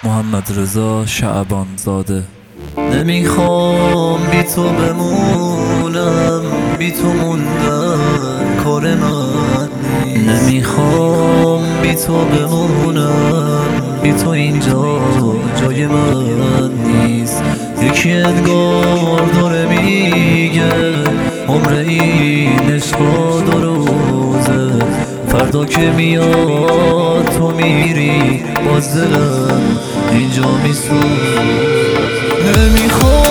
محمد رضا شعبان زاده. نمیخوام بی تو بمونم، بی تو موندن کار من نیست. نمیخوام بی تو بمونم، بی تو اینجا جای من نیست. یکی انگار داره میگه عمر این عشقا 2 روزه، فردا که میاد تو میری باز دلم اینجا میسوزه. نمیخوام